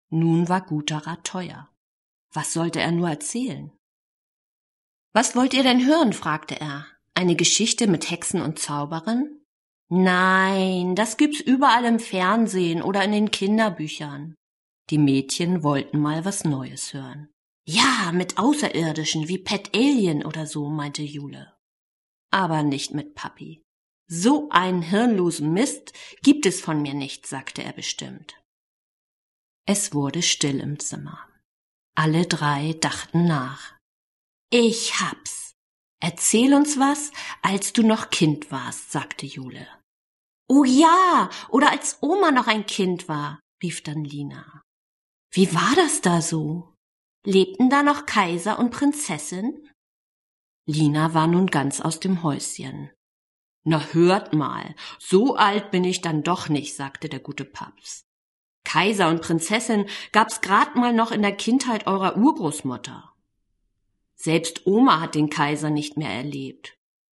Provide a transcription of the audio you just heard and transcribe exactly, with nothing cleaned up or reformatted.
Nun war guter Rat teuer. Was sollte er nur erzählen? »Was wollt ihr denn hören?« fragte er. »Eine Geschichte mit Hexen und Zauberern?« »Nein, das gibt's überall im Fernsehen oder in den Kinderbüchern.« Die Mädchen wollten mal was Neues hören. »Ja, mit Außerirdischen wie Pet Alien oder so«, meinte Jule. »Aber nicht mit Papi. So einen hirnlosen Mist gibt es von mir nicht«, sagte er bestimmt. Es wurde still im Zimmer. Alle drei dachten nach. »Ich hab's. Erzähl uns was, als du noch Kind warst«, sagte Jule. »Oh ja, oder als Oma noch ein Kind war«, rief dann Lina. »Wie war das da so? Lebten da noch Kaiser und Prinzessin?« Lina war nun ganz aus dem Häuschen. »Na hört mal, so alt bin ich dann doch nicht«, sagte der gute Paps. »Kaiser und Prinzessin gab's grad mal noch in der Kindheit eurer Urgroßmutter. Selbst Oma hat den Kaiser nicht mehr erlebt.